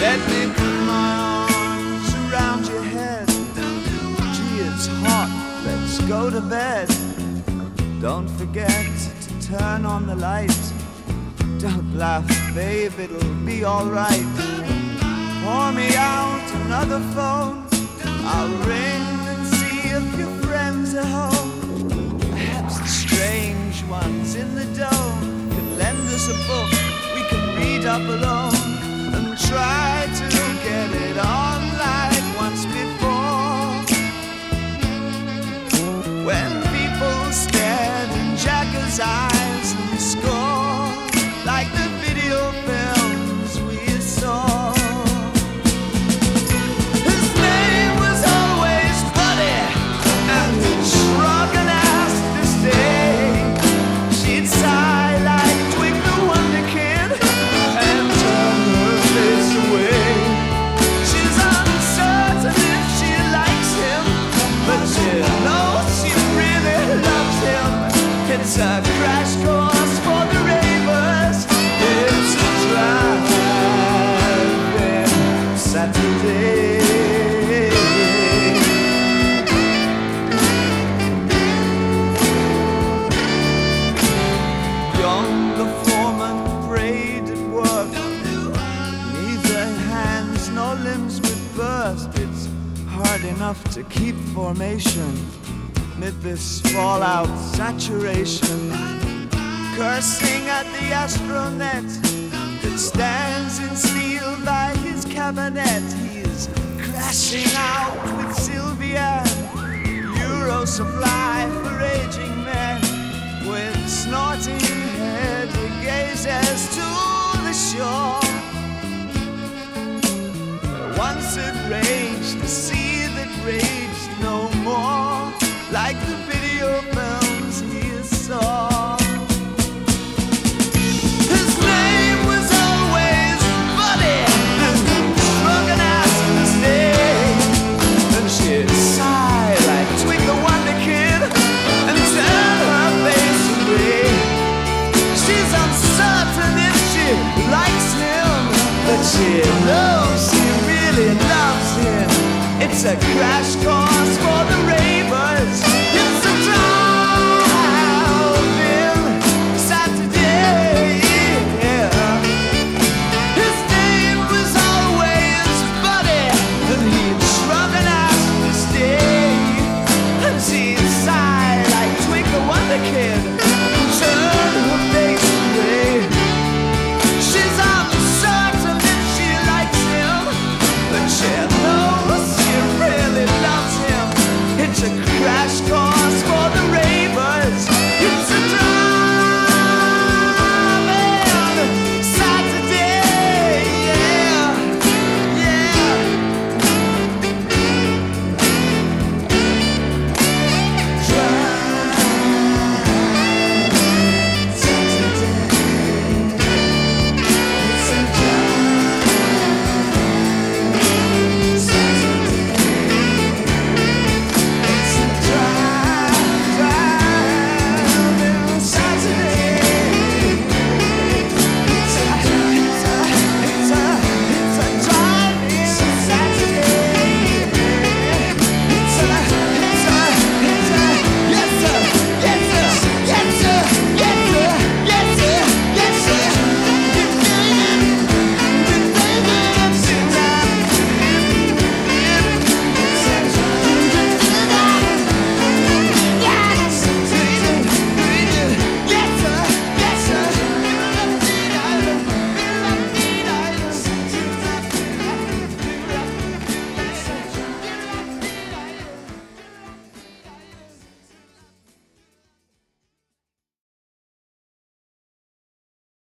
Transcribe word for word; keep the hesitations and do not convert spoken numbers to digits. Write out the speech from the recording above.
Let me put my arms around your head. Gee, it's hot, let's go to bed. Don't forget to turn on the light. Don't laugh, babe, it'll be alright. Pour me out another phone. I'll ring and see if your friends are home. Perhaps the strange ones in the dome can lend us a book we can read up alone, and try to get it on like once before. When people stared in Jagger's eyes and scored like the video films we saw. His name was always Buddy, and he'd shrug and ask to stay. She'd sigh like Twig the Wonder Kid and turn her face away. She's uncertain if she likes him, but she knows she really loves him. It's a crash course for the ravers. It's a drive-in Saturday. Young the foreman prayed at work. Neither hands nor limbs would burst. It's hard enough to keep formation mid this fallout saturation. Cursing at the astronet that stands in steel by his cabinet. He's crashing out with Sylvia, Euro supply for aging men. With snorting head he gazes to the shore. Once it raged, the sea that raged no more, like the video films he saw. His name was always Buddy, and shrug and ask to stay. And she'd sigh like Twig the Wonder Kid and turn her face away. She's uncertain if she likes him, but she knows she really loves him. It's a crash course